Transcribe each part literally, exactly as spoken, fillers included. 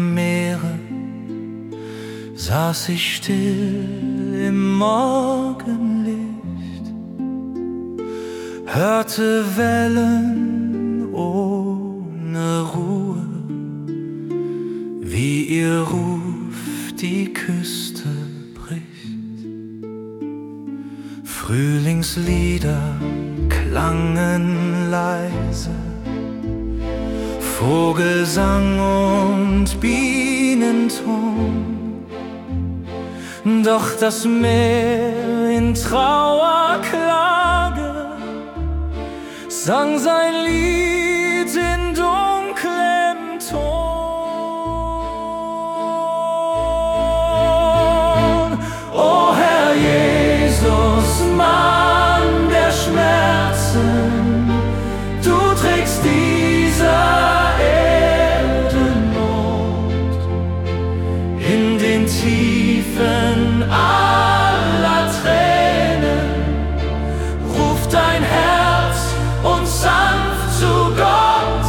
am Meere saß ich still im Morgenlicht, hörte Wellen ohne Ruhe, wie ihr Ruf die Küste bricht. Frühlingslieder klangen leise, Vogelsang und Bienenton, doch das Meer in Trauerklage sang sein Lied in dunklem Ton. O Herr Jesus, Mann der Schmerzen, du trägst dieser Erde Not. In den Tiefen aller Tränen ruft dein Herz uns sanft zu Gott,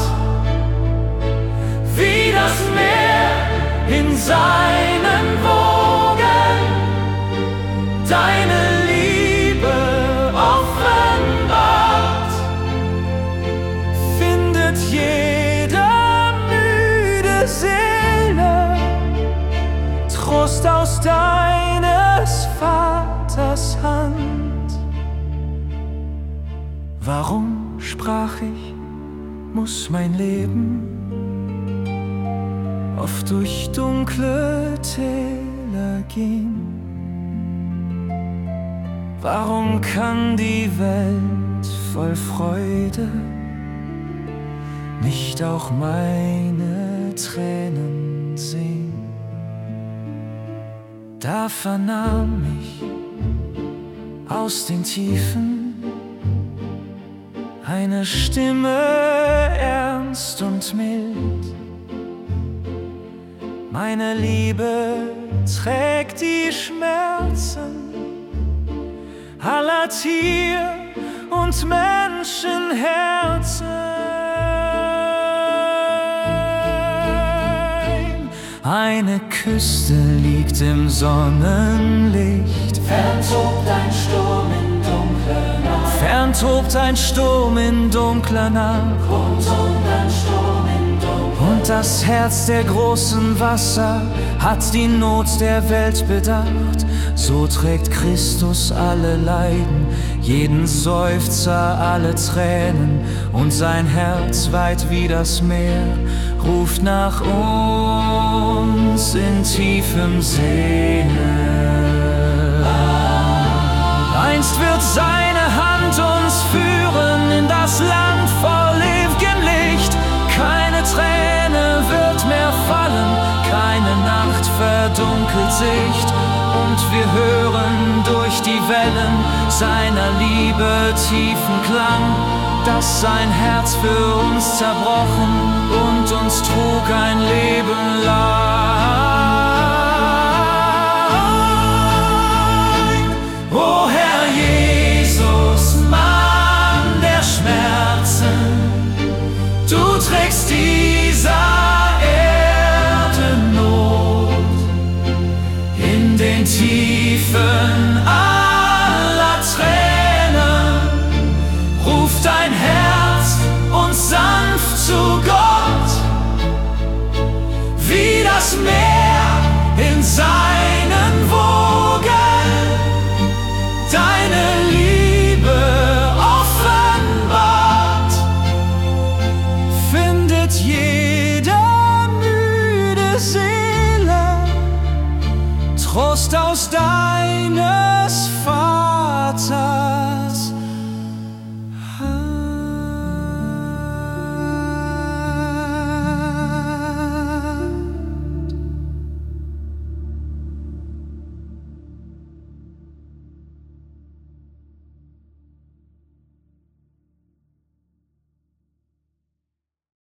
wie das Meer in seinen Wogen deine Liebe offenbart. Findet jede müde Seele Trost aus deines Vaters Hand. Warum, sprach ich, muss mein Leben oft durch dunkle Täler gehen? Warum kann die Welt voll Freude nicht auch meine Tränen sehen? Da vernahm ich aus den Tiefen eine Stimme ernst und mild. Meine Liebe trägt die Schmerzen aller Tier- und Menschenherzen. Eine Küste liegt im Sonnenlicht, Ferntobt ein Sturm in dunkler Nacht, ferntobt ein Sturm in dunkler Nacht, rundum ein Sturm in dunkler und das Herz der großen Wasser hat die Not der Welt bedacht. So trägt Christus alle Leiden, jeden Seufzer, alle Tränen, und sein Herz weit wie das Meer ruft nach uns in tiefem Sehnen. Einst wird seine Hand uns führen in das Land voll ew'gem Licht. Keine Träne wird mehr fallen, keine Nacht verdunkelt Sicht. Und wir hören durch die Wellen seiner Liebe tiefen Klang, dass sein Herz für uns zerbrochen und uns trug ein Leben lang. O Herr Jesus, Mann der Schmerzen, du trägst dieser Erde Not. In den Tiefen aller Tränen ruft dein Herz uns sanft zu Gott, wie das Meer in seinen Wogen deine Liebe offenbart. Findet jede müde Seele Trost aus deines Vaters